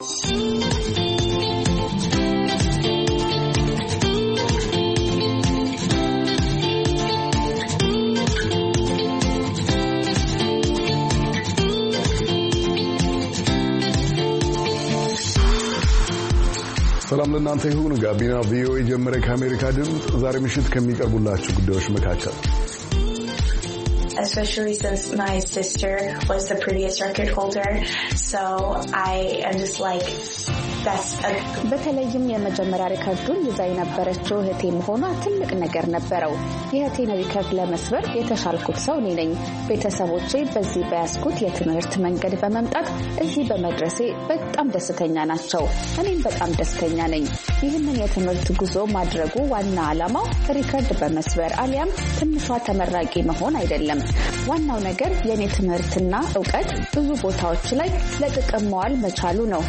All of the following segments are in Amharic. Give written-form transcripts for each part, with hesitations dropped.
ሰላም ለእናንተ ይሁን። ጋቢና ቪኦኤ ጀመረ። ከአሜሪካ ድምፅ ዛሬ ምሽት ከሚቀርቡላችሁ ጉዳዮች መካከል especially since my sister was the previous record holder, so I am just like በተለይም የመጀመሪያ ሪከርዱን ይዛ የነበረችው እህቴ መሆኗ ትልቅ ነገር ነበረው። የእህቴን ሪከርድ ለመስበር የተሻልኩት ሰው እኔ ነኝ። ቤተሰቦቼ በዚህ በያዝኩት የትምህርት መንገድ በመምጣት እዚህ በመድረሴ በጣም ደስተኛ ናቸው። እኔም በጣም ደስተኛ ነኝ። ይህንን የትምህርት ጉዞ ማድረጉ ዋና ዓላማው ሪከርድ በመስበር አሊያም ትንሿ ተመራቂ መሆን አይደለም። ዋናው ነገር የኔ ትምህርትና ዕውቀት ብዙ ቦታዎች ላይ ለጥቅም መዋል መቻሉ ነው።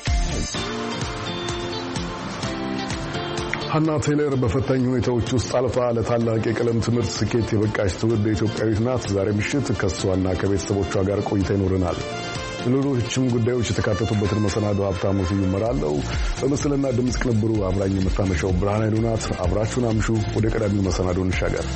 ሃና ቴይለር በፈታኝ ሁኔታዎች ውስጥ አልፋ ለታላቅ የቀለም ትምህርት ስኬት የበቃች ትውልድ ኢትዮጵያዊት ናት። ዛሬ ምሽት ከሷና ከቤተሰቦቿ ጋር ቆይታ ይኖረናል። ሌሎችም ጉዳዮች የተካተቱበትን መሰናዶ ሀብታሙ ስዩም እመራለሁ። በምስልና ድምጽ ቅንብሩ አብራኝ የምታመሻው ብርሃን ኃይሉ ናት። አብራችሁን አምሹ። ወደ ቀዳሚው መሰናዶ እንሻገር።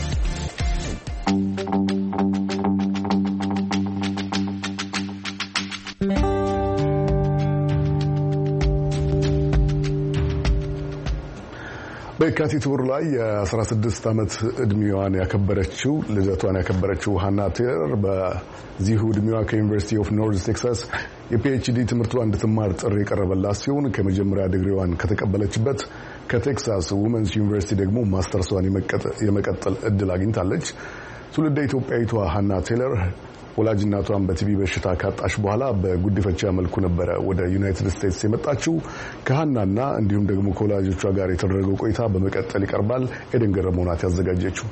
በካቲት ወር ላይ የ16 ዓመት እድሜዋን ያከበረችው ልደቷን ያከበረችው ሃና ቴይለር በዚሁ እድሜዋ ከዩኒቨርሲቲ ኦፍ ኖርዝ ቴክሳስ የፒኤችዲ ትምህርቷን እንድትማር ጥሪ የቀረበላት ሲሆን ከመጀመሪያ ዲግሪዋን ከተቀበለችበት ከቴክሳስ ውመንስ ዩኒቨርሲቲ ደግሞ ማስተርሷን የመቀጠል እድል አግኝታለች። ትውልደ ኢትዮጵያዊቷ ሃና ቴይለር ወላጅናቷን በቲቪ በሽታ ካጣች በኋላ በጉዲፈቻ መልኩ ነበረ ወደ ዩናይትድ ስቴትስ የመጣችው። ከሃናና እንዲሁም ደግሞ ከወላጆቿ ጋር የተደረገው ቆይታ በመቀጠል ይቀርባል። ኤደን ገረመው ናት ያዘጋጀችው።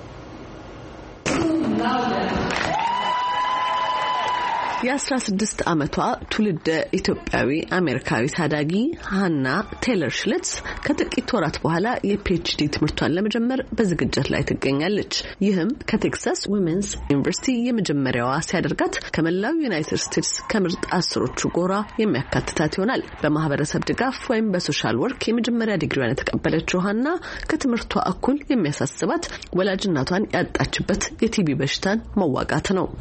የ16 ዓመቷ ትውልደ ኢትዮጵያዊ አሜሪካዊ ታዳጊ ሃና ቴይለር ሽልትስ ከጥቂት ወራት በኋላ የፒኤችዲ ትምህርቷን ለመጀመር በዝግጅት ላይ ትገኛለች። ይህም ከቴክሳስ ውመንስ ዩኒቨርሲቲ የመጀመሪያዋ ሲያደርጋት ከመላው ዩናይትድ ስቴትስ ከምርጥ አስሮቹ ጎራ የሚያካትታት ይሆናል። በማህበረሰብ ድጋፍ ወይም በሶሻል ወርክ የመጀመሪያ ዲግሪዋን የተቀበለችው ሃና ከትምህርቷ እኩል የሚያሳስባት ወላጅናቷን ያጣችበት የቲቢ በሽታን መዋጋት ነው።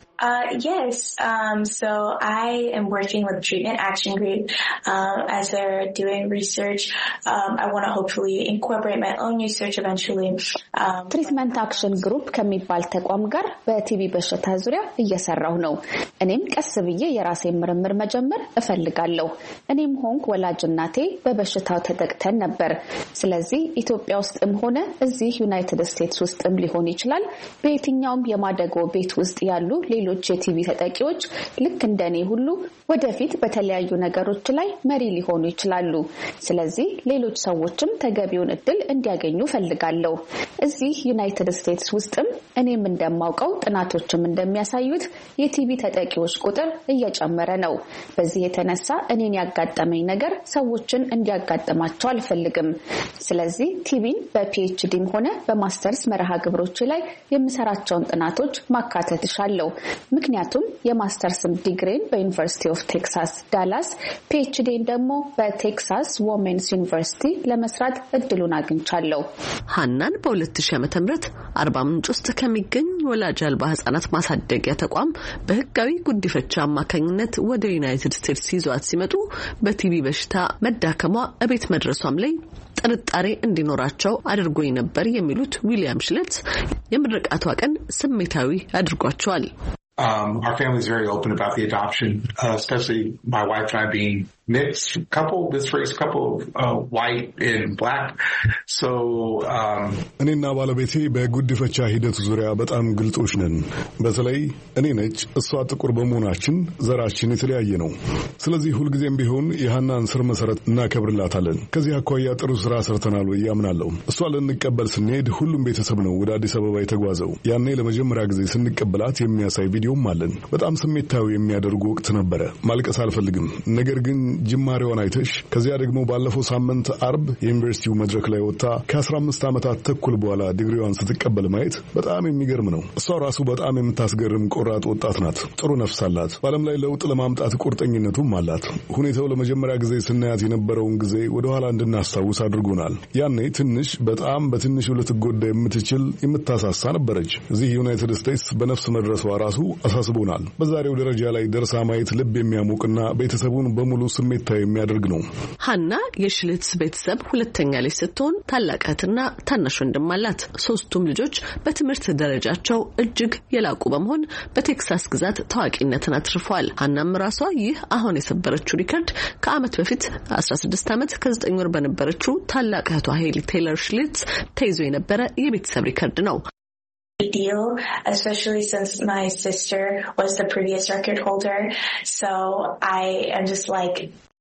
Yes. So I am working with Treatment Action Group as they're doing research. I want to hopefully incorporate my own research eventually. Treatment Action Group ከሚባል ተቋም ጋር በቲቢ በሽታ ዙሪያ እየሰራው ነው። እኔም ቀስ ብዬ የራሴን ምርምር መጀመር እፈልጋለሁ። እኔም ሆንኩ ወላጅናቴ በበሽታው ተጠቅተን ነበር። ስለዚህ ኢትዮጵያ ውስጥም ሆነ እዚህ ዩናይትድ ስቴትስ ውስጥም ሊሆን ይችላል በየትኛውም የማደጎ ቤት ውስጥ ያሉ ሌሎች የቲቪ ተጠቂዎች ልክ እንደኔ ሁሉ ወደፊት በተለያዩ ነገሮች ላይ መሪ ሊሆኑ ይችላሉ። ስለዚህ ሌሎች ሰዎችም ተገቢውን እድል እንዲያገኙ ፈልጋለሁ። እዚህ ዩናይትድ ስቴትስ ውስጥም እኔም እንደማውቀው ጥናቶችም እንደሚያሳዩት የቲቪ ተጠቂዎች ቁጥር እየጨመረ ነው። በዚህ የተነሳ እኔን ያጋጠመኝ ነገር ሰዎችን እንዲያጋጥማቸው አልፈልግም። ስለዚህ ቲቪን በፒኤችዲም ሆነ በማስተርስ መርሃ ግብሮች ላይ የምሰራቸውን ጥናቶች ማካተት ይሻለው። ምክንያቱም የማስተርስ ዲግሪን በዩኒቨርሲቲ ኦፍ ቴክሳስ ዳላስ ፒኤችዲን ደግሞ በቴክሳስ ውመንስ ዩኒቨርሲቲ ለመስራት እድሉን አግኝቻለሁ። ሃናን በ2000 ዓ.ም አርባ ምንጭ ውስጥ ከሚገኝ ወላጅ አልባ ህጻናት ማሳደጊያ ተቋም በህጋዊ ጉዲፈቻ አማካኝነት ወደ ዩናይትድ ስቴትስ ይዟት ሲመጡ በቲቢ በሽታ መዳከሟ እቤት መድረሷም ላይ ጥርጣሬ እንዲኖራቸው አድርጎኝ ነበር የሚሉት ዊሊያም ሽልትስ የምርቃቷ ቀን ስሜታዊ አድርጓቸዋል። Our family is very open about the adoption, especially my wife and I being mixed couple, this race couple of white and black. So እኔና ባለቤቴ በጉዲፈቻ ሂደቱ ዙሪያ በጣም ግልጾች ነን። በተለይ እኔ ነጭ እሷ ጥቁር በመሆናችን ዘራችን የተለያየ ነው። ስለዚህ ሁልጊዜም ቢሆን የሃናን ስር መሰረት እናከብርላታለን። ከዚህ አኳያ ጥሩ ስራ ሰርተናል ብዬ አምናለሁ። እሷ ልንቀበል ስንሄድ ሁሉም ቤተሰብ ነው ወደ አዲስ አበባ የተጓዘው። ያኔ ለመጀመሪያ ጊዜ ስንቀበላት የሚያሳይ ቪዲዮ ቪዲዮም አለን። በጣም ስሜታዊ የሚያደርጉ ወቅት ነበረ። ማልቀስ አልፈልግም፣ ነገር ግን ጅማሬዋን አይተሽ ከዚያ ደግሞ ባለፈው ሳምንት አርብ የዩኒቨርሲቲው መድረክ ላይ ወጥታ ከ15 ዓመታት ተኩል በኋላ ዲግሪዋን ስትቀበል ማየት በጣም የሚገርም ነው። እሷ ራሱ በጣም የምታስገርም ቆራጥ ወጣት ናት። ጥሩ ነፍስ አላት። በዓለም ላይ ለውጥ ለማምጣት ቁርጠኝነቱም አላት። ሁኔታው ለመጀመሪያ ጊዜ ስናያት የነበረውን ጊዜ ወደ ኋላ እንድናስታውስ አድርጎናል። ያኔ ትንሽ በጣም በትንሹ ልትጎዳ የምትችል የምታሳሳ ነበረች። እዚህ ዩናይትድ ስቴትስ በነፍስ መድረሷ ራሱ አሳስቦናል። በዛሬው ደረጃ ላይ ደርሳ ማየት ልብ የሚያሞቅና ቤተሰቡን በሙሉ ስሜታዊ የሚያደርግ ነው። ሀና የሽልትስ ቤተሰብ ሁለተኛ ልጅ ስትሆን ታላቅ እህትና ታናሽ ወንድም አላት። ሶስቱም ልጆች በትምህርት ደረጃቸው እጅግ የላቁ በመሆን በቴክሳስ ግዛት ታዋቂነትን አትርፈዋል። ሀናም ራሷ ይህ አሁን የሰበረችው ሪከርድ ከዓመት በፊት 16 ዓመት ከ9 ወር በነበረችው ታላቅ እህቷ ሄሊ ቴይለር ሽሊትስ ተይዞ የነበረ የቤተሰብ ሪከርድ ነው። Deal, especially since my sister was the previous record holder. So I am just like,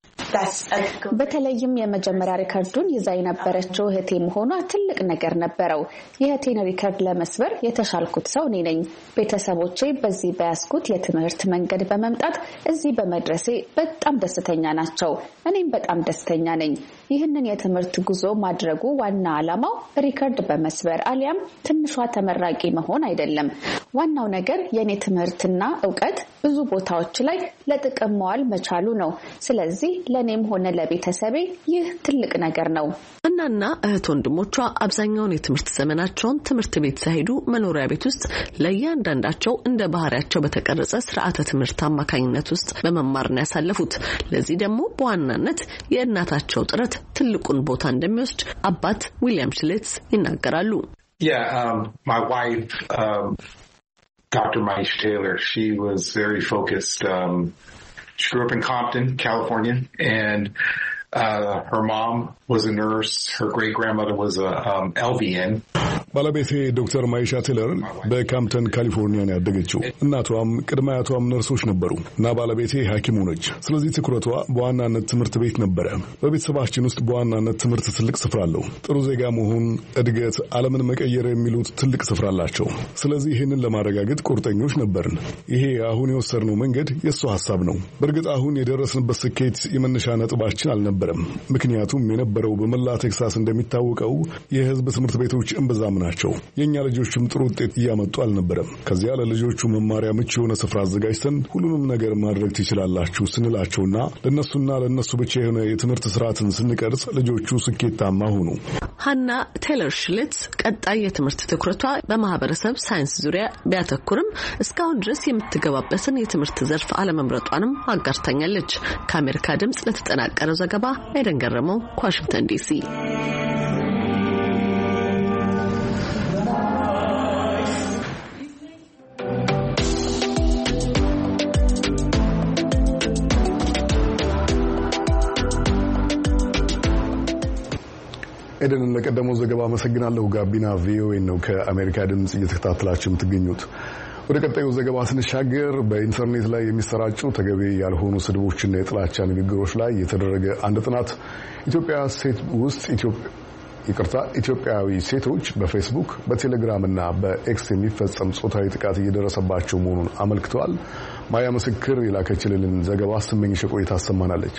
በተለይም የመጀመሪያ ሪከርዱን ይዛ የነበረችው እህቴ መሆኗ ትልቅ ነገር ነበረው። የእህቴን ሪከርድ ለመስበር የተሻልኩት ሰው እኔ ነኝ። ቤተሰቦቼ በዚህ በያዝኩት የትምህርት መንገድ በመምጣት እዚህ በመድረሴ በጣም ደስተኛ ናቸው። እኔም በጣም ደስተኛ ነኝ። ይህንን የትምህርት ጉዞ ማድረጉ ዋና ዓላማው ሪከርድ በመስበር አሊያም ትንሿ ተመራቂ መሆን አይደለም። ዋናው ነገር የኔ ትምህርትና ዕውቀት ብዙ ቦታዎች ላይ ለጥቅም መዋል መቻሉ ነው። ስለዚህ ለኔም ሆነ ለቤተሰቤ ይህ ትልቅ ነገር ነው። እናና እህት ወንድሞቿ አብዛኛውን የትምህርት ዘመናቸውን ትምህርት ቤት ሳይሄዱ መኖሪያ ቤት ውስጥ ለእያንዳንዳቸው እንደ ባህሪያቸው በተቀረጸ ስርዓተ ትምህርት አማካኝነት ውስጥ በመማር ነው ያሳለፉት። ለዚህ ደግሞ በዋናነት የእናታቸው ጥረት ትልቁን ቦታ እንደሚወስድ አባት ዊሊያም ሽሊትስ ይናገራሉ። My wife, Dr. Maisha Taylor, she was very focused. She grew up in Compton, California, and her mom was a nurse. Her great-grandmother was a LVN. ባለቤቴ ዶክተር ማይሻ ቴለር በካምፕተን ካሊፎርኒያ ነው ያደገችው። እናቷም ቅድመ አያቷም ነርሶች ነበሩ እና ባለቤቴ ሐኪም ሆነች። ስለዚህ ትኩረቷ በዋናነት ትምህርት ቤት ነበረ። በቤተሰባችን ውስጥ በዋናነት ትምህርት ትልቅ ስፍራ አለው። ጥሩ ዜጋ መሆን፣ እድገት፣ ዓለምን መቀየር የሚሉት ትልቅ ስፍራ አላቸው። ስለዚህ ይህንን ለማረጋገጥ ቁርጠኞች ነበርን። ይሄ አሁን የወሰድነው መንገድ የእሱ ሐሳብ ነው። በእርግጥ አሁን የደረስንበት ስኬት የመነሻ ነጥባችን አልነበረም። ምክንያቱም የነበረው በመላ ቴክሳስ እንደሚታወቀው የህዝብ ትምህርት ቤቶች እምብዛም ናቸው። የኛ ልጆችም ጥሩ ውጤት እያመጡ አልነበረም። ከዚያ ለልጆቹ መማሪያ ምቹ የሆነ ስፍራ አዘጋጅተን ሁሉንም ነገር ማድረግ ትችላላችሁ ስንላቸውና ለነሱ ብቻ የሆነ የትምህርት ስርዓትን ስንቀርጽ ልጆቹ ስኬታማ ሆኑ። ሀና ቴይለር ሽሊትስ ቀጣይ የትምህርት ትኩረቷ በማህበረሰብ ሳይንስ ዙሪያ ቢያተኩርም እስካሁን ድረስ የምትገባበትን የትምህርት ዘርፍ አለመምረጧንም አጋርታኛለች። ከአሜሪካ ድምጽ ለተጠናቀረው ዘገባ ኤደን ገረመው ከዋሽንግተን ዲሲ። ኤደንን ለቀደመው ዘገባ አመሰግናለሁ። ጋቢና ቪኦኤ ነው ከአሜሪካ ድምጽ እየተከታተላችሁ የምትገኙት። ወደ ቀጣዩ ዘገባ ስንሻገር በኢንተርኔት ላይ የሚሰራጩ ተገቢ ያልሆኑ ስድቦችና የጥላቻ ንግግሮች ላይ የተደረገ አንድ ጥናት ኢትዮጵያዊ ሴቶች በፌስቡክ በቴሌግራም እና በኤክስ የሚፈጸም ጾታዊ ጥቃት እየደረሰባቸው መሆኑን አመልክተዋል። ማያ ምስክር የላከችልን ዘገባ ስመኝሽ ቆይታ አሰማናለች።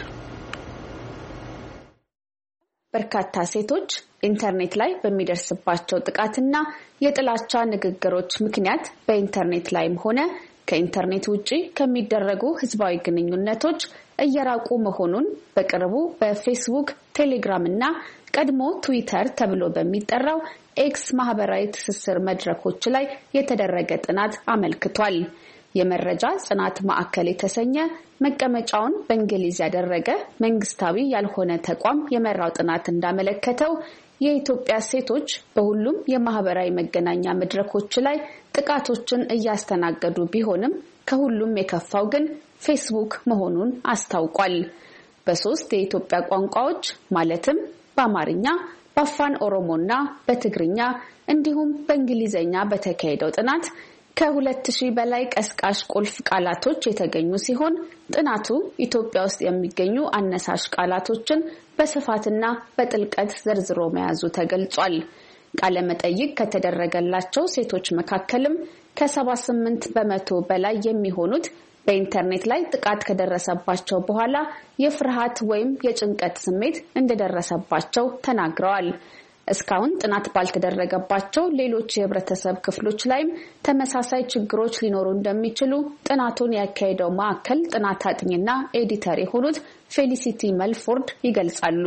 በርካታ ሴቶች ኢንተርኔት ላይ በሚደርስባቸው ጥቃትና የጥላቻ ንግግሮች ምክንያት በኢንተርኔት ላይም ሆነ ከኢንተርኔት ውጪ ከሚደረጉ ህዝባዊ ግንኙነቶች እየራቁ መሆኑን በቅርቡ በፌስቡክ፣ ቴሌግራም እና ቀድሞ ትዊተር ተብሎ በሚጠራው ኤክስ ማህበራዊ ትስስር መድረኮች ላይ የተደረገ ጥናት አመልክቷል። የመረጃ ጽናት ማዕከል የተሰኘ መቀመጫውን በእንግሊዝ ያደረገ መንግስታዊ ያልሆነ ተቋም የመራው ጥናት እንዳመለከተው የኢትዮጵያ ሴቶች በሁሉም የማህበራዊ መገናኛ መድረኮች ላይ ጥቃቶችን እያስተናገዱ ቢሆንም ከሁሉም የከፋው ግን ፌስቡክ መሆኑን አስታውቋል። በ3 የኢትዮጵያ ቋንቋዎች ማለትም በአማርኛ፣ በአፋን ኦሮሞና በትግርኛ እንዲሁም በእንግሊዘኛ በተካሄደው ጥናት ከ2000 በላይ ቀስቃሽ ቁልፍ ቃላቶች የተገኙ ሲሆን ጥናቱ ኢትዮጵያ ውስጥ የሚገኙ አነሳሽ ቃላቶችን በስፋትና በጥልቀት ዘርዝሮ መያዙ ተገልጿል። ቃለ መጠይቅ ከተደረገላቸው ሴቶች መካከልም ከ78% በላይ የሚሆኑት በኢንተርኔት ላይ ጥቃት ከደረሰባቸው በኋላ የፍርሃት ወይም የጭንቀት ስሜት እንደደረሰባቸው ተናግረዋል። እስካሁን ጥናት ባልተደረገባቸው ሌሎች የህብረተሰብ ክፍሎች ላይም ተመሳሳይ ችግሮች ሊኖሩ እንደሚችሉ ጥናቱን ያካሄደው ማዕከል ጥናት አጥኚና ኤዲተር የሆኑት ፌሊሲቲ መልፎርድ ይገልጻሉ።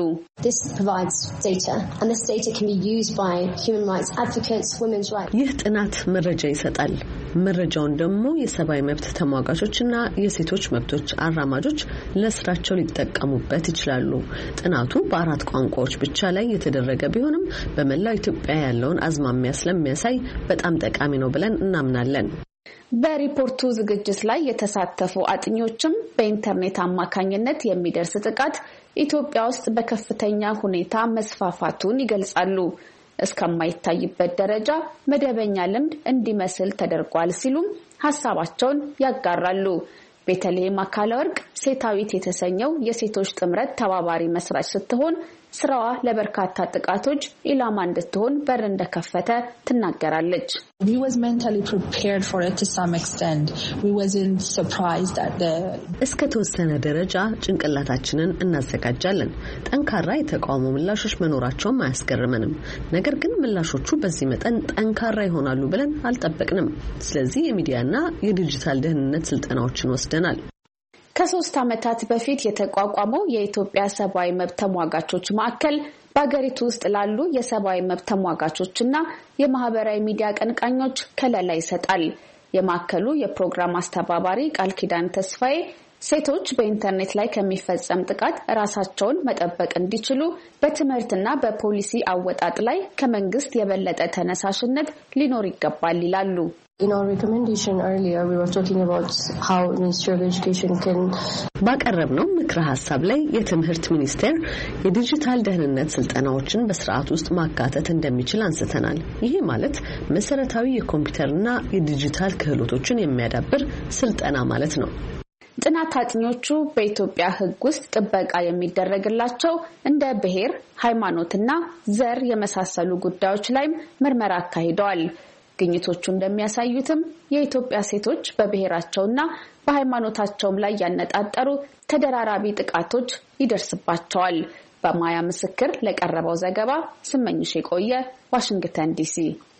ይህ ጥናት መረጃ ይሰጣል። መረጃውን ደግሞ የሰብአዊ መብት ተሟጋቾችና የሴቶች መብቶች አራማጆች ለስራቸው ሊጠቀሙበት ይችላሉ። ጥናቱ በ4 ቋንቋዎች ብቻ ላይ የተደረገ ቢሆንም በመላው ኢትዮጵያ ያለውን አዝማሚያ ስለሚያሳይ በጣም ጠቃሚ ነው ብለን እናምናለን። በሪፖርቱ ዝግጅት ላይ የተሳተፉ አጥኚዎችም በኢንተርኔት አማካኝነት የሚደርስ ጥቃት ኢትዮጵያ ውስጥ በከፍተኛ ሁኔታ መስፋፋቱን ይገልጻሉ። እስከማይታይበት ደረጃ መደበኛ ልምድ እንዲመስል ተደርጓል ሲሉም ሐሳባቸውን ያጋራሉ። ቤተልሔም አካለወርቅ ሴታዊት የተሰኘው የሴቶች ጥምረት ተባባሪ መስራች ስትሆን ስራዋ ለበርካታ ጥቃቶች ኢላማ እንድትሆን በር እንደከፈተ ትናገራለች። እስከ ተወሰነ ደረጃ ጭንቅላታችንን እናዘጋጃለን። ጠንካራ የተቃውሞ ምላሾች መኖራቸውም አያስገርመንም። ነገር ግን ምላሾቹ በዚህ መጠን ጠንካራ ይሆናሉ ብለን አልጠበቅንም። ስለዚህ የሚዲያና የዲጂታል ደህንነት ስልጠናዎችን ወስደናል። ከ3 ዓመታት በፊት የተቋቋመው የኢትዮጵያ ሰብአዊ መብት ተሟጋቾች ማዕከል በአገሪቱ ውስጥ ላሉ የሰብአዊ መብት ተሟጋቾችና የማህበራዊ ሚዲያ ቀንቃኞች ከለላ ይሰጣል። የማዕከሉ የፕሮግራም አስተባባሪ ቃል ኪዳን ተስፋዬ ሴቶች በኢንተርኔት ላይ ከሚፈጸም ጥቃት ራሳቸውን መጠበቅ እንዲችሉ በትምህርትና በፖሊሲ አወጣጥ ላይ ከመንግስት የበለጠ ተነሳሽነት ሊኖር ይገባል ይላሉ። In our recommendation earlier, we were talking about how Ministry of Education can ባቀረብነው ምክረ ሐሳብ ላይ የትምህርት ሚኒስቴር የዲጂታል ደህንነት ስልጠናዎችን በስርዓት ውስጥ ማካተት እንደሚችል አንስተናል። ይሄ ማለት መሰረታዊ የኮምፒውተርና የዲጂታል ክህሎቶችን የሚያዳብር ስልጠና ማለት ነው። ጥናት አጥኚዎቹ በኢትዮጵያ ሕግ ውስጥ ጥበቃ የሚደረግላቸው እንደ ብሔር፣ ሃይማኖትና ዘር የመሳሰሉ ጉዳዮች ላይ ምርመራ አካሂደዋል። ግኝቶቹ እንደሚያሳዩትም የኢትዮጵያ ሴቶች በብሔራቸውና በሃይማኖታቸውም ላይ ያነጣጠሩ ተደራራቢ ጥቃቶች ይደርስባቸዋል። በማያ ምስክር ለቀረበው ዘገባ ስመኝሽ የቆየ ዋሽንግተን ዲሲ።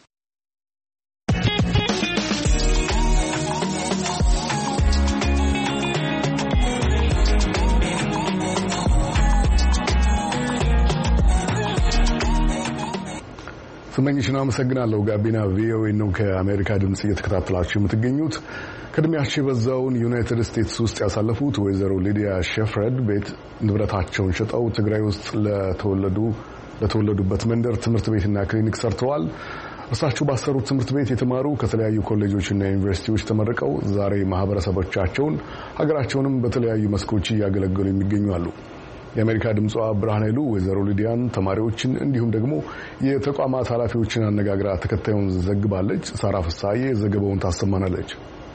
ስመኝሽን አመሰግናለሁ። ጋቢና ቪኦኤ ነው ከአሜሪካ ድምጽ እየተከታተላችሁ የምትገኙት። ከእድሜያቸው የበዛውን ዩናይትድ ስቴትስ ውስጥ ያሳለፉት ወይዘሮ ሊዲያ ሼፍረድ ቤት ንብረታቸውን ሸጠው ትግራይ ውስጥ ለተወለዱበት መንደር ትምህርት ቤትና ክሊኒክ ሰርተዋል። እርሳቸው ባሰሩት ትምህርት ቤት የተማሩ ከተለያዩ ኮሌጆችና ዩኒቨርሲቲዎች ተመርቀው ዛሬ ማህበረሰቦቻቸውን ሀገራቸውንም በተለያዩ መስኮች እያገለገሉ የሚገኙ አሉ። የአሜሪካ ድምጿ ብርሃን ኃይሉ ወይዘሮ ሊዲያን ተማሪዎችን እንዲሁም ደግሞ የተቋማት ኃላፊዎችን አነጋግራ ተከታዩን ዘግባለች። ሳራ ፍሳዬ ዘገባውን ታሰማናለች።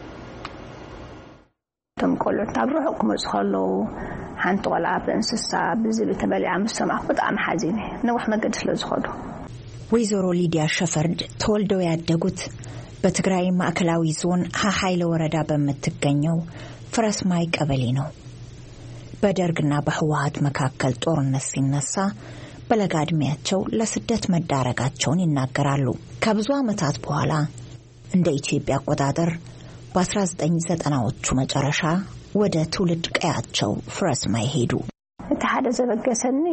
ተምቆሎት አብረው ኩመጽኸሎ ሓንቲ ቆልዓ በእንስሳ ብዝብ ተበሊዓ ምሰማዕ በጣም ሓዚነ ነውሕ መንገድ ስለዝኸዱ ወይዘሮ ሊዲያ ሸፈርድ ተወልደው ያደጉት በትግራይ ማዕከላዊ ዞን ሀሓይለ ወረዳ በምትገኘው ፍረስማይ ቀበሌ ነው። በደርግና በህወሓት መካከል ጦርነት ሲነሳ በለጋ ዕድሜያቸው ለስደት መዳረጋቸውን ይናገራሉ። ከብዙ ዓመታት በኋላ እንደ ኢትዮጵያ አቆጣጠር በ1990ዎቹ መጨረሻ ወደ ትውልድ ቀያቸው ፍረስማይ ሄዱ። ተሓደ ዘበገሰኒ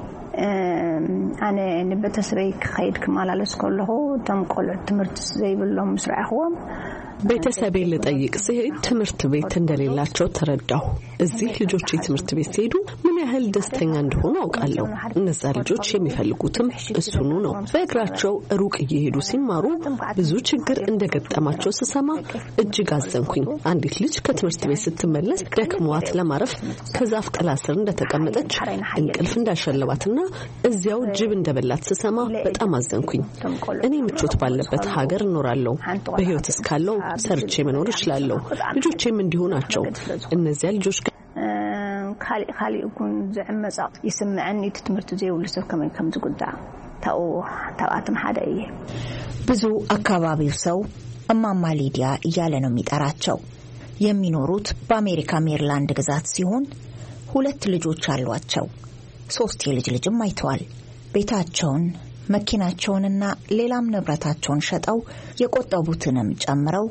ኣነ ንቤተሰበይ ክኸይድ ክመላለስ ከለኹ ተምቆልዑ ትምህርቲ ዘይብሎም ምስ ረኣኽዎም ቤተሰቤን ልጠይቅ ሲሄድ ትምህርት ቤት እንደሌላቸው ተረዳሁ። እዚህ ልጆች ትምህርት ቤት ሲሄዱ ምን ያህል ደስተኛ እንደሆኑ አውቃለሁ። እነዛ ልጆች የሚፈልጉትም እሱኑ ነው። በእግራቸው ሩቅ እየሄዱ ሲማሩ ብዙ ችግር እንደገጠማቸው ስሰማ እጅግ አዘንኩኝ። አንዲት ልጅ ከትምህርት ቤት ስትመለስ ደክሟት ለማረፍ ከዛፍ ጥላ ስር እንደተቀመጠች እንቅልፍ እንዳሸለባትና እዚያው ጅብ እንደበላት ስሰማ በጣም አዘንኩኝ። እኔ ምቾት ባለበት ሀገር እኖራለሁ። በህይወት እስካለው ሰርቼ መኖር እችላለሁ። ልጆቼም እንዲሁ ናቸው። እነዚያ ልጆች ካሊ ኩን ዘዕመጻ ይስምዐኒ ትምህርት ዘይብሉ ሰብ ከመይ ከም ዝጉዳ ታውአትም ሓደ እየ ብዙ አካባቢው ሰው እማማ ሊዲያ እያለ ነው የሚጠራቸው የሚኖሩት በአሜሪካ ሜሪላንድ ግዛት ሲሆን 2 ልጆች አሏቸው 3 የልጅ ልጅም አይተዋል ቤታቸውን መኪናቸውንና ሌላም ንብረታቸውን ሸጠው የቆጠቡትንም ጨምረው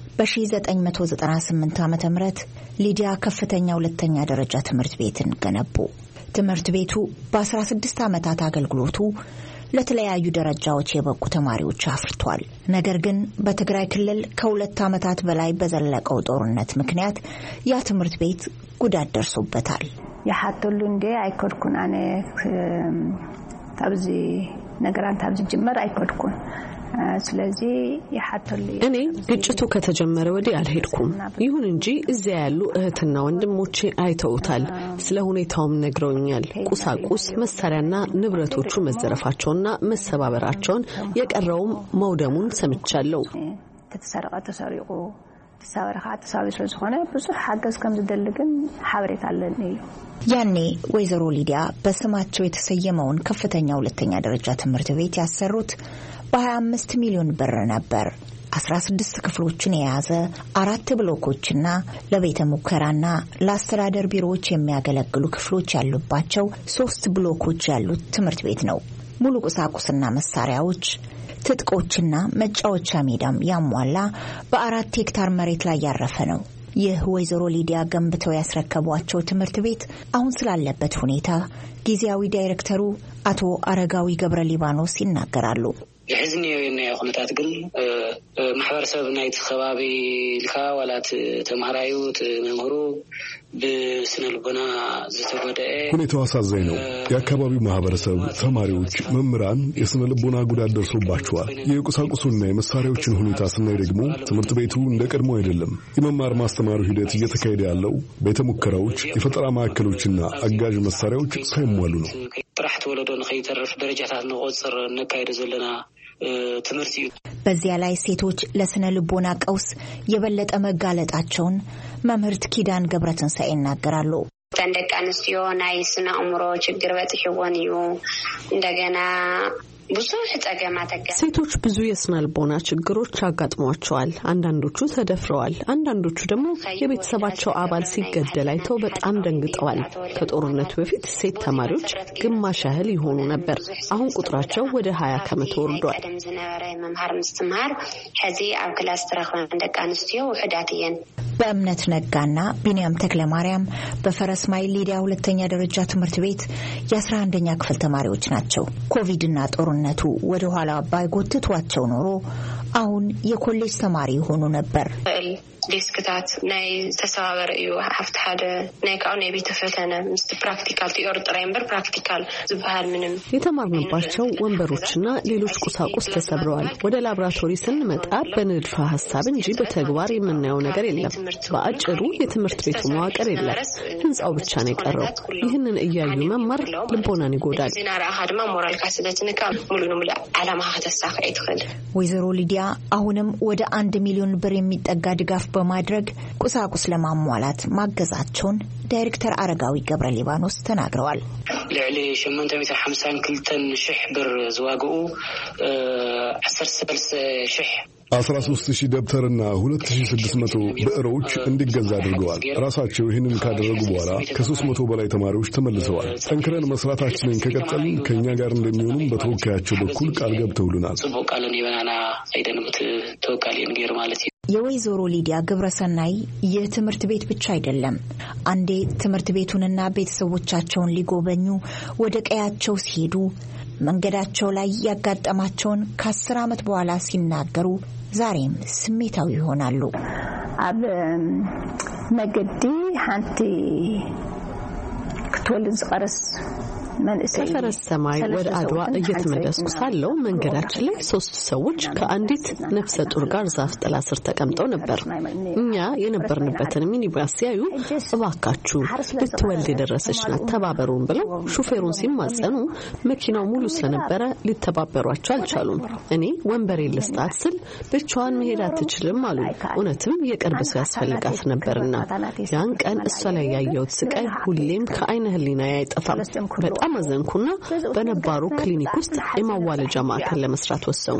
በ1998 ዓመተ ምህረት ሊዲያ ከፍተኛ ሁለተኛ ደረጃ ትምህርት ቤትን ገነቡ ትምህርት ቤቱ በ16 ዓመታት አገልግሎቱ ለተለያዩ ደረጃዎች የበቁ ተማሪዎች አፍርቷል ነገር ግን በትግራይ ክልል ከ2 ዓመታት በላይ በዘለቀው ጦርነት ምክንያት ያ ትምህርት ቤት ጉዳት ደርሶበታል ያሐተሉ እንደ አይኮድኩን አነ ታብዚ ነገራን ታብዚ ጀመር አይኮድኩን ስለዚህ ያሐተሉ እኔ ግጭቱ ከተጀመረ ወዲህ አልሄድኩም ይሁን እንጂ እዚያ ያሉ እህትና ወንድሞቼ አይተውታል ስለ ሁኔታውም ነግረውኛል ቁሳቁስ መሳሪያና ንብረቶቹ መዘረፋቸውና መሰባበራቸውን የቀረውም መውደሙን ሰምቻለሁ ተሰሪቁ ተሳወራhat ሳቢስ ስለሆነ ብዙ ሐገዝ ከምዝደልግን ሐብሬት አለን እዩ ያኔ ወይዘሮ ሊዲያ በስማቸው የተሰየመውን ከፍተኛ ሁለተኛ ደረጃ ትምህርት ቤት ያሰሩት በ25 ሚሊዮን ብር ነበር 16 ክፍሎችን የያዘ 4 ብሎኮችና ለቤተ ሙከራና ለአስተዳደር ቢሮዎች የሚያገለግሉ ክፍሎች ያሉባቸው 3 ብሎኮች ያሉት ትምህርት ቤት ነው ሙሉ ቁሳቁስና መሳሪያዎች ትጥቆችና መጫወቻ ሜዳም ያሟላ በ4 ሄክታር መሬት ላይ ያረፈ ነው ይህ ወይዘሮ ሊዲያ ገንብተው ያስረከቧቸው ትምህርት ቤት አሁን ስላለበት ሁኔታ ጊዜያዊ ዳይሬክተሩ አቶ አረጋዊ ገብረ ሊባኖስ ይናገራሉ የሕዝን የኹነታት ግን ማህበረሰብ ናይት ከባቢ ልካ ወላት ተማራዩት መምሩ በስነልቦና ዝተጎደአ ሁኔታው አሳዛኝ ነው የአካባቢው ማህበረሰብ ተማሪዎች መምህራን የስነልቦና ጉዳት ደርሶባቸዋል የቁሳቁሱና የመሳሪያዎችን ሁኔታ ስናይ ደግሞ ትምህርት ቤቱ እንደቀድሞ አይደለም የመማር ማስተማሩ ሂደት እየተካሄደ ያለው ቤተ ሙከራዎች የፈጠራ ማዕከሎችና አጋዥ መሳሪያዎች ሳይሟሉ ነው ጥራህት ወለዶን ከይተርፍ ደረጃታት ነው ቁጥር ነካይደ ዘለና ትምህርት በዚያ ላይ ሴቶች ለስነ ልቦና ቀውስ የበለጠ መጋለጣቸውን መምህርት ኪዳን ገብረትንሳኤ ይናገራሉ ተንደቃንስዮ ናይ ስነ አእምሮ ችግር በጥሽወን እዩ እንደገና ብዙ ተጠቀማተከ ሴቶች ብዙ የስነልቦና ችግሮች አጋጥሟቸዋል አንዳንዶቹ ተደፍረዋል አንዳንዶቹ ደግሞ የቤተሰባቸው አባል ሲገደል አይተው በጣም ደንግጠዋል ከጦርነቱ በፊት ሴት ተማሪዎች ግማሽ ያህል ይሆኑ ነበር አሁን ቁጥራቸው ወደ 20 ከመቶ ወርዷል መምሃር ምስትማር ሐዚ አብ ክላስ ተረክበን እንደቃንስቲዮ ወህዳትየን በእምነት ነጋና ቢኒያም ተክለማርያም በፈረስ ማይል ሊዲያ ሁለተኛ ደረጃ ትምህርት ቤት የ11ኛ ክፍል ተማሪዎች ናቸው ኮቪድና ጦርነቱ ወደ ኋላ ባይጎትቷቸው ኖሮ አሁን የኮሌጅ ተማሪ ሆኖ ነበር ዲስክታት ናይ ተሳወረ እዩ ሀፍት ሓደ ናይ ካው ናይ ቤተ ፈተነ ምስ ፕራክቲካል ቲዮሪ ጥራይምበር ፕራክቲካል ዝባል ምንም የተማርንባቸው ወንበሮችና ሌሎች ቁሳቁስ ተሰብረዋል ወደ ላብራቶሪ ስንመጣ በንድፈ ሐሳብ እንጂ በተግባር የምናየው ነገር የለም በአጭሩ የትምህርት ቤቱ መዋቅር የለም ህንጻው ብቻ ነው የቀረው ይህንን እያዩ መማር ልቦናን ይጎዳል ዚናራ አድማ ሞራል ካስደትንካ ሙሉኑ ሙሉ ዓላማ ከተሳካ ይትخل ወይዘሮ ሊዲያ አሁንም ወደ 1 ሚሊዮን ብር የሚጠጋ ድጋፍ በማድረግ ቁሳቁስ ለማሟላት ማገዛቸውን ዳይሬክተር አረጋዊ ገብረ ሊባኖስ ተናግረዋል ለዕሊ 852 ሺህ ብር ዝዋግኡ 13000 ደብተርና 2600 ብዕሮች እንዲገዛ አድርገዋል ራሳቸው ይህንን ካደረጉ በኋላ ከ300 በላይ ተማሪዎች ተመልሰዋል ጠንክረን መስራታችንን ከቀጠልን ከኛ ጋር እንደሚሆኑም በተወካያቸው በኩል ቃል ገብተውልናል ጽቦቃለን ይበናና አይደንምት ተወካልን ገር ማለት የወይዘሮ ሊዲያ ግብረሰናይ የትምህርት ቤት ብቻ አይደለም አንዴ ትምህርት ቤቱንና ቤተሰቦቻቸውን ሊጎበኙ ወደ ቀያቸው ሲሄዱ መንገዳቸው ላይ ያጋጠማቸውን ከ10 ዓመት በኋላ ሲናገሩ ዛሬም ስሜታዊ ይሆናሉ አብ መገዲ ሃንቲ ክትወልድ ዝቀረስ ከፈረስ ሰማይ ወደ አድዋ እየተመለስኩ ሳለው መንገዳችን ላይ 3 ሰዎች ከአንዲት ነፍሰ ጡር ጋር ዛፍ ጥላ ስር ተቀምጠው ነበር እኛ የነበርንበትን ሚኒባስ ሲያዩ እባካችሁ ልትወልድ የደረሰች ናት ተባበሩን ብለው ሹፌሩን ሲማጸኑ መኪናው ሙሉ ስለነበረ ሊተባበሯቸው አልቻሉም እኔ ወንበሬ ልስጣት ስል ብቻዋን መሄድ አትችልም አሉ እውነትም የቅርብ ሰው ያስፈልጋት ነበርና ያን ቀን እሷ ላይ ያየሁት ስቃይ ሁሌም ከአይነ ህሊና አይጠፋም በጣም በጣም አዘንኩና በነባሩ ክሊኒክ ውስጥ የማዋለጃ ማዕከል ለመስራት ወሰንኩ።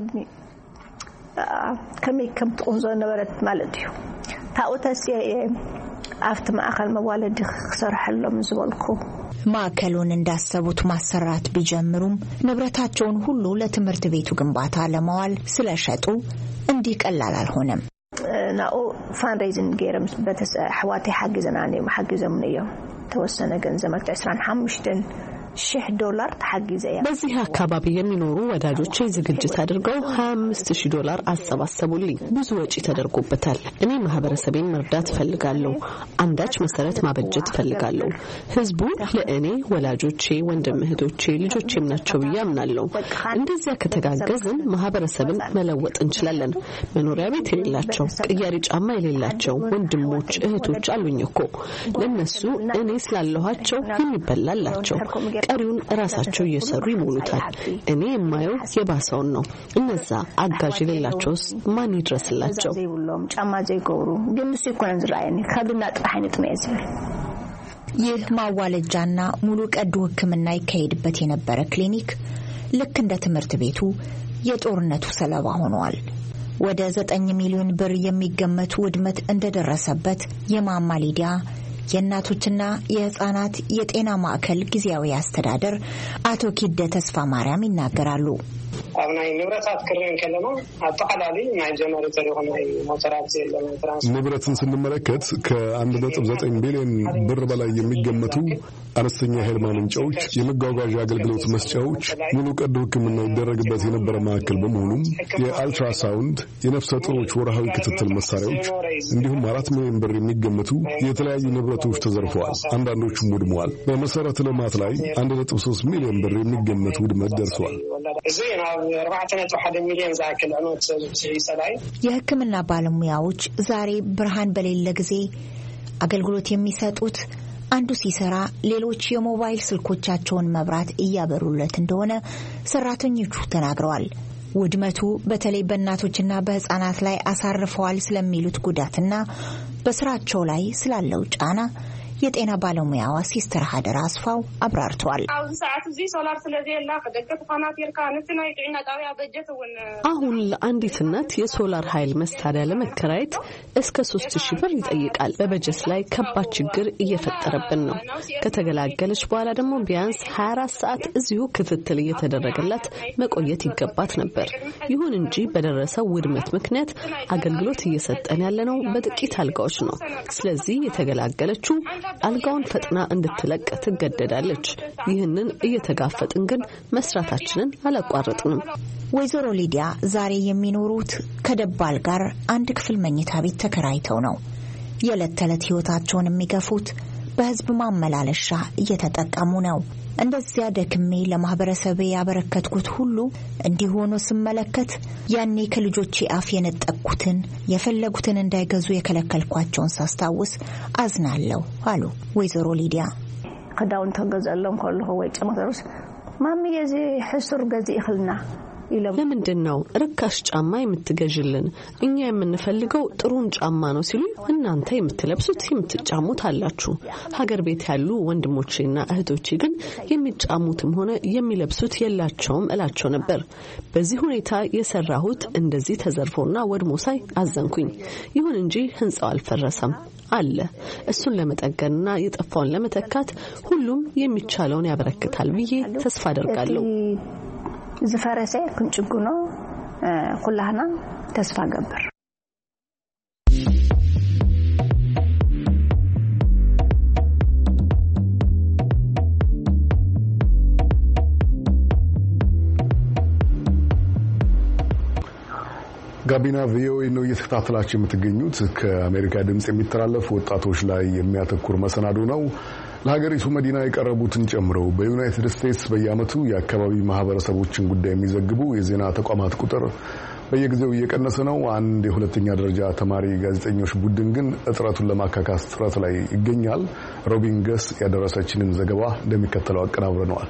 ከም ተቆንዞ ነበረት ማለት እዩ ታውተስ አፍት ማዕከል መዋለድ ክሰርሐሎም ዝበልኩ ማዕከሉን እንዳሰቡት ማሰራት ቢጀምሩም ንብረታቸውን ሁሉ ለትምህርት ቤቱ ግንባታ ለማዋል ስለሸጡ እንዲህ ቀላል አልሆነም። ናኦ ፋንድሬዚንግ ገረም በተሐዋቲ ሐግዘናኔ ሐግዘም ነው ተወሰነ ገንዘብ $25,000 ተሐግዘያ። በዚህ አካባቢ የሚኖሩ ወዳጆቼ ዝግጅት አድርገው $25,000 አሰባሰቡልኝ። ብዙ ወጪ ተደርጎበታል። እኔ ማህበረሰቤን መርዳት ፈልጋለሁ። አንዳች መሰረት ማበጀት ፈልጋለሁ። ህዝቡ ለእኔ ወላጆቼ፣ ወንድም እህቶቼ፣ ልጆቼም ናቸው ብዬ አምናለሁ። እንደዚያ ከተጋገዝን ማህበረሰብን መለወጥ እንችላለን። መኖሪያ ቤት የሌላቸው፣ ቅያሪ ጫማ የሌላቸው ወንድሞች እህቶች አሉኝ እኮ። ለነሱ እኔ ስላለኋቸው የሚበላላቸው ቀሪውን ራሳቸው እየሰሩ ይሞሉታል። እኔ የማየው የባሰውን ነው። እነዛ አጋዥ የሌላቸውስ ማን ይድረስላቸው? ጫማ ዘይገብሩ ግን ሲኮን ዝራይኒ ከብና ጥራይነት መዝብል ይህ ማዋለጃና ሙሉ ቀዶ ሕክምና ይካሄድበት የነበረ ክሊኒክ ልክ እንደ ትምህርት ቤቱ የጦርነቱ ሰለባ ሆኗል። ወደ 9 ሚሊዮን ብር የሚገመቱ ውድመት እንደደረሰበት የማማ ሊዲያ የእናቶችና የህፃናት የጤና ማዕከል ጊዜያዊ አስተዳደር አቶ ኪደ ተስፋ ማርያም ይናገራሉ። አብናይ ንብረታት ክርን ከለማ አጠቃላይ ናይ ጀነሬተር የሆነ ሞተራት የለም። ንብረትን ስንመለከት ከ1.9 ቢሊዮን ብር በላይ የሚገመቱ አነስተኛ ኃይል ማመንጫዎች፣ የመጓጓዣ አገልግሎት መስጫዎች፣ ሙሉ ቀዶ ሕክምና ይደረግበት የነበረ ማዕከል በመሆኑም የአልትራሳውንድ፣ የነፍሰ ጡሮች ወርሃዊ ክትትል መሳሪያዎች እንዲሁም 4 ሚሊዮን ብር የሚገመቱ የተለያዩ ንብረቶች ተዘርፈዋል። አንዳንዶቹም ወድመዋል። በመሰረተ ልማት ላይ 1.3 ሚሊዮን ብር የሚገመት ውድመት ደርሷል። የሕክምና ባለሙያዎች ዛሬ ብርሃን በሌለ ጊዜ አገልግሎት የሚሰጡት አንዱ ሲሰራ ሌሎች የሞባይል ስልኮቻቸውን መብራት እያበሩለት እንደሆነ ሰራተኞቹ ተናግረዋል። ውድመቱ በተለይ በእናቶችና በህፃናት ላይ አሳርፈዋል ስለሚሉት ጉዳትና በስራቸው ላይ ስላለው ጫና የጤና ባለሙያዋ ሲስተር ሀደር አስፋው አብራርቷል። አሁን ለአንዲት እናት የሶላር ኃይል መስታሪያ ለመከራየት እስከ 3000 ብር ይጠይቃል። በበጀት ላይ ከባድ ችግር እየፈጠረብን ነው። ከተገላገለች በኋላ ደግሞ ቢያንስ 24 ሰዓት እዚሁ ክትትል እየተደረገላት መቆየት ይገባት ነበር። ይሁን እንጂ በደረሰው ውድመት ምክንያት አገልግሎት እየሰጠን ያለነው በጥቂት አልጋዎች ነው። ስለዚህ የተገላገለችው አልጋውን ፈጥና እንድትለቅ ትገደዳለች። ይህንን እየተጋፈጥን ግን መስራታችንን አላቋረጥንም። ወይዘሮ ሊዲያ ዛሬ የሚኖሩት ከደባል ጋር አንድ ክፍል መኝታ ቤት ተከራይተው ነው። የዕለት ተዕለት ህይወታቸውን የሚገፉት በህዝብ ማመላለሻ እየተጠቀሙ ነው። እንደዚያ ደክሜ ለማህበረሰቤ ያበረከትኩት ሁሉ እንዲሆኑ ስመለከት ያኔ ከልጆቼ አፍ የነጠቅኩትን የፈለጉትን እንዳይገዙ የከለከልኳቸውን ሳስታውስ አዝናለሁ አሉ ወይዘሮ ሊዲያ። ከዳውን ተገዛለም ከልሆ ወይ ጨመተሩስ ማሚ የዚ ሕሱር ገዚ ይخلና ለምንድነው ርካሽ ጫማ የምትገዥልን? እኛ የምንፈልገው ጥሩን ጫማ ነው ሲሉ እናንተ የምትለብሱት የምትጫሙት አላችሁ። ሀገር ቤት ያሉ ወንድሞቼና እህቶቼ ግን የሚጫሙትም ሆነ የሚለብሱት የላቸውም እላቸው ነበር። በዚህ ሁኔታ የሰራሁት እንደዚህ ተዘርፎና ወድሞ ሳይ አዘንኩኝ። ይሁን እንጂ ህንጻው አልፈረሰም አለ። እሱን ለመጠገንና የጠፋውን ለመተካት ሁሉም የሚቻለውን ያበረክታል ብዬ ተስፋ አደርጋለሁ። ዝፈረሰ ክንጭጉኖ ኩላህና ተስፋ ገበር። ጋቢና ቪኦኤ ነው እየተከታተላችሁ የምትገኙት። ከአሜሪካ ድምጽ የሚተላለፍ ወጣቶች ላይ የሚያተኩር መሰናዶ ነው። ለሀገሪቱ መዲና የቀረቡትን ጨምሮ በዩናይትድ ስቴትስ በየዓመቱ የአካባቢ ማህበረሰቦችን ጉዳይ የሚዘግቡ የዜና ተቋማት ቁጥር በየጊዜው እየቀነሰ ነው። አንድ የሁለተኛ ደረጃ ተማሪ ጋዜጠኞች ቡድን ግን እጥረቱን ለማካካስ ጥረት ላይ ይገኛል። ሮቢን ገስ ያደረሰችንን ዘገባ እንደሚከተለው አቀናብረነዋል።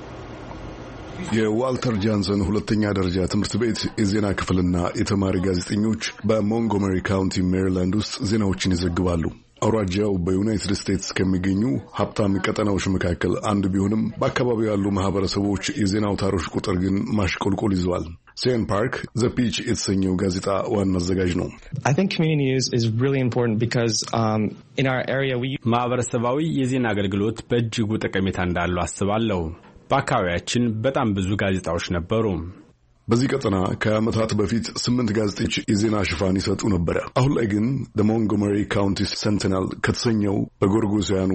የዋልተር ጃንሰን ሁለተኛ ደረጃ ትምህርት ቤት የዜና ክፍልና የተማሪ ጋዜጠኞች በሞንጎመሪ ካውንቲ ሜሪላንድ ውስጥ ዜናዎችን ይዘግባሉ። አውራጃው በዩናይትድ ስቴትስ ከሚገኙ ሀብታም ቀጠናዎች መካከል አንዱ ቢሆንም በአካባቢው ያሉ ማህበረሰቦች የዜና አውታሮች ቁጥር ግን ማሽቆልቆል ይዘዋል። ሲኤን ፓርክ ዘ ፒች የተሰኘው ጋዜጣ ዋና አዘጋጅ ነው። ማህበረሰባዊ የዜና አገልግሎት በእጅጉ ጠቀሜታ እንዳለው አስባለሁ። በአካባቢያችን በጣም ብዙ ጋዜጣዎች ነበሩ። በዚህ ቀጠና ከዓመታት በፊት 8 ጋዜጦች የዜና ሽፋን ይሰጡ ነበር። አሁን ላይ ግን the Montgomery County Sentinel ከተሰኘው በጎርጎሳውያኑ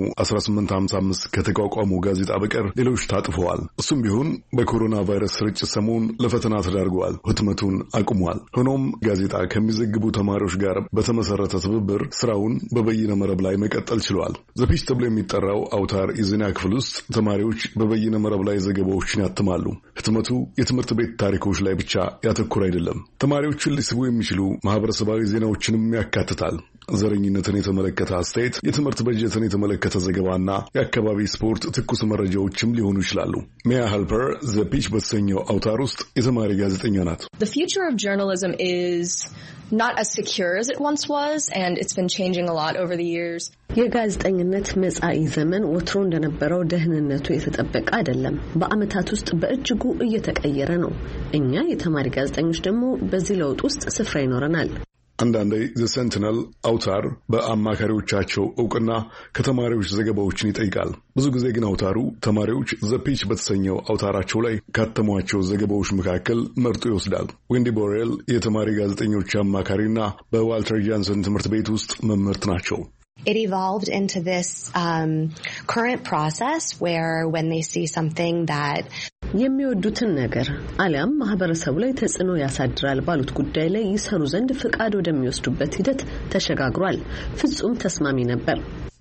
1855 ከተቋቋመው ጋዜጣ በቀር ሌሎች ታጥፈዋል። እሱም ቢሆን በኮሮና ቫይረስ ስርጭት ሰሞን ለፈተና ተዳርገዋል። ህትመቱን አቁሟል። ሆኖም ጋዜጣ ከሚዘግቡ ተማሪዎች ጋር በተመሰረተ ትብብር ስራውን በበይነ መረብ ላይ መቀጠል ችሏል። ዘ ፒች ተብሎ የሚጠራው አውታር የዜና ክፍል ውስጥ ተማሪዎች በበይነ መረብ ላይ ዘገባዎችን ያትማሉ። ህትመቱ የትምህርት ቤት ታሪኮች ላይ ብቻ ያተኮረ አይደለም። ተማሪዎችን ሊስቡ የሚችሉ ማህበረሰባዊ ዜናዎችንም ያካትታል። ዘረኝነትን የተመለከተ አስተያየት፣ የትምህርት በጀትን የተመለከተ ዘገባና የአካባቢ ስፖርት ትኩስ መረጃዎችም ሊሆኑ ይችላሉ። ሚያ ሄልፐር ዘ ፒች በተሰኘው አውታር ውስጥ የተማሪ ጋዜጠኛ ናት። The future of journalism is not as secure as it once was, and it's been changing a lot over the years. የጋዜጠኝነት መጻኢ ዘመን ወትሮ እንደነበረው ደህንነቱ የተጠበቀ አይደለም። በአመታት ውስጥ በእጅጉ እየተቀየረ ነው። እኛ የተማሪ ጋዜጠኞች ደግሞ በዚህ ለውጥ ውስጥ ስፍራ ይኖረናል። አንዳንዴ ዘ ሴንቲነል አውታር በአማካሪዎቻቸው እውቅና ከተማሪዎች ዘገባዎችን ይጠይቃል። ብዙ ጊዜ ግን አውታሩ ተማሪዎች ዘ ፒች በተሰኘው አውታራቸው ላይ ካተሟቸው ዘገባዎች መካከል መርጦ ይወስዳል። ዌንዲ ቦሬል የተማሪ ጋዜጠኞች አማካሪና በዋልተር ጃንሰን ትምህርት ቤት ውስጥ መምህርት ናቸው። It evolved into this current process where when they see something that የሚወዱትን ነገር አሊያም ማህበረሰቡ ላይ ተጽዕኖ ያሳድራል ባሉት ጉዳይ ላይ ይሰሩ ዘንድ ፍቃድ ወደሚወስዱበት ሂደት ተሸጋግሯል። ፍጹም ተስማሚ ነበር።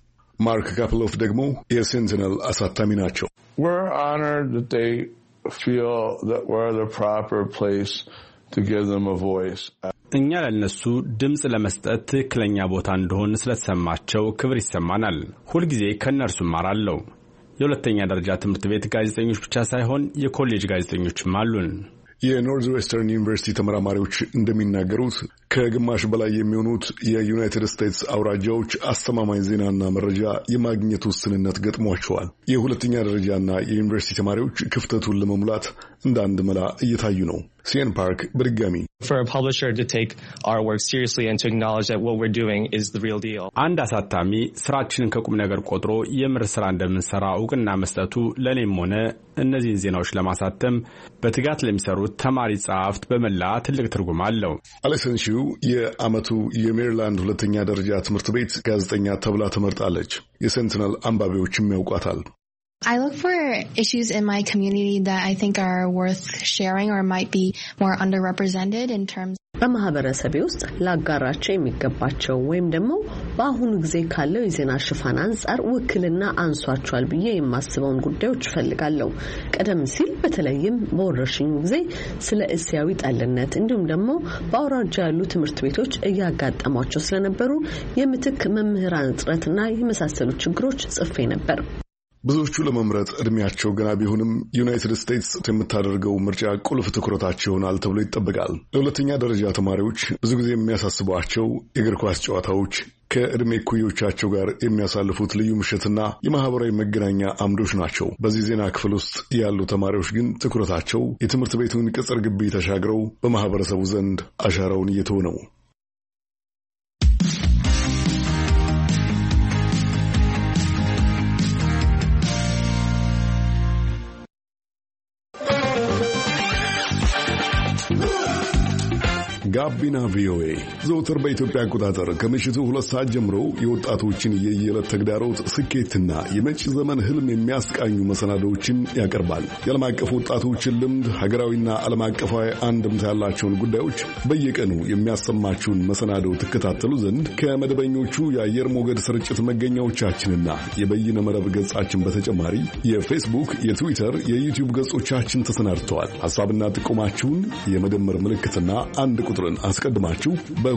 ማርክ ካፕሎፍ ደግሞ የሴንቲነል አሳታሚ ናቸው። We're honored that they feel that we're the proper place to give them a voice. እኛ ለነሱ ድምጽ ለመስጠት ትክክለኛ ቦታ እንደሆነ ስለተሰማቸው ክብር ይሰማናል። ሁልጊዜ ከነርሱ ማራለው። የሁለተኛ ደረጃ ትምህርት ቤት ጋዜጠኞች ብቻ ሳይሆን የኮሌጅ ጋዜጠኞችም አሉን። የኖርዝ ዌስተርን ዩኒቨርሲቲ ተመራማሪዎች እንደሚናገሩት ከግማሽ በላይ የሚሆኑት የዩናይትድ ስቴትስ አውራጃዎች አስተማማኝ ዜናና መረጃ የማግኘት ውስንነት ገጥሟቸዋል። የሁለተኛ ደረጃና የዩኒቨርሲቲ ተማሪዎች ክፍተቱን ለመሙላት እንደ አንድ መላ እየታዩ ነው። ሲኤን ፓርክ በድጋሚ For a publisher to take our work seriously and to acknowledge that what we're doing is the real deal. አንድ አሳታሚ ስራችንን ከቁም ነገር ቆጥሮ የምር ስራ እንደምንሰራ እውቅና መስጠቱ ለኔም ሆነ እነዚህን ዜናዎች ለማሳተም በትጋት ለሚሰሩት ተማሪ ጸሐፍት በመላ ትልቅ ትርጉም አለው። አሌክሰን ሺው የዓመቱ የሜሪላንድ ሁለተኛ ደረጃ ትምህርት ቤት ጋዜጠኛ ተብላ ተመርጣለች። የሴንቲነል አንባቢዎችም ያውቋታል። I look for issues in my community that I think are worth sharing or might be more underrepresented in terms በማህበረሰቤ ውስጥ ላጋራቸው የሚገባቸው ወይም ደግሞ በአሁኑ ጊዜ ካለው የዜና ሽፋን አንጻር ውክልና አንሷቸዋል ብዬ የማስበውን ጉዳዮች ፈልጋለሁ። ቀደም ሲል በተለይም በወረርሽኙ ጊዜ ስለ እስያዊ ጠልነት እንዲሁም ደግሞ በአውራጃ ያሉ ትምህርት ቤቶች እያጋጠሟቸው ስለነበሩ የምትክ መምህራን እጥረትና የመሳሰሉ ችግሮች ጽፌ ነበር። ብዙዎቹ ለመምረጥ እድሜያቸው ገና ቢሆንም ዩናይትድ ስቴትስ የምታደርገው ምርጫ ቁልፍ ትኩረታቸው ይሆናል ተብሎ ይጠበቃል። ለሁለተኛ ደረጃ ተማሪዎች ብዙ ጊዜ የሚያሳስቧቸው የእግር ኳስ ጨዋታዎች፣ ከእድሜ እኩዮቻቸው ጋር የሚያሳልፉት ልዩ ምሽትና የማህበራዊ መገናኛ አምዶች ናቸው። በዚህ ዜና ክፍል ውስጥ ያሉ ተማሪዎች ግን ትኩረታቸው የትምህርት ቤቱን ቅጽር ግቢ ተሻግረው በማህበረሰቡ ዘንድ አሻራውን እየተወ ነው። ጋቢና ቪኦኤ ዘውትር በኢትዮጵያ አቆጣጠር ከምሽቱ 2 ሰዓት ጀምሮ የወጣቶችን የየዕለት ተግዳሮት፣ ስኬትና የመጪ ዘመን ህልም የሚያስቃኙ መሰናዶዎችን ያቀርባል። የዓለም አቀፍ ወጣቶችን ልምድ፣ ሀገራዊና ዓለም አቀፋዊ አንድምታ ያላቸውን ጉዳዮች በየቀኑ የሚያሰማችሁን መሰናዶ ትከታተሉ ዘንድ ከመደበኞቹ የአየር ሞገድ ስርጭት መገኛዎቻችንና የበይነ መረብ ገጻችን በተጨማሪ የፌስቡክ፣ የትዊተር፣ የዩቲዩብ ገጾቻችን ተሰናድተዋል። ሐሳብና ጥቆማችሁን የመደመር ምልክትና አንድ ቁጥርን አስቀድማችሁ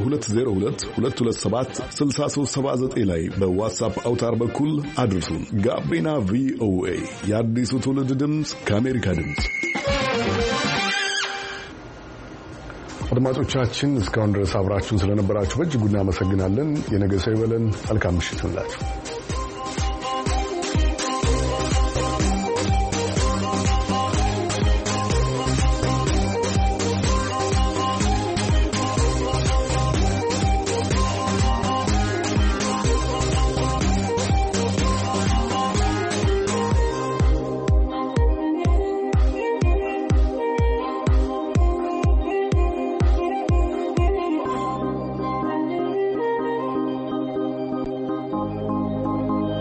በ2022276379 ላይ በዋትስአፕ አውታር በኩል አድርሱን። ጋቢና ቪኦኤ የአዲሱ ትውልድ ድምፅ ከአሜሪካ ድምፅ። አድማጮቻችን እስካሁን ድረስ አብራችሁን ስለነበራችሁ በእጅጉ እናመሰግናለን። የነገ ሰው ይበለን። መልካም ምሽት ይሁንላችሁ።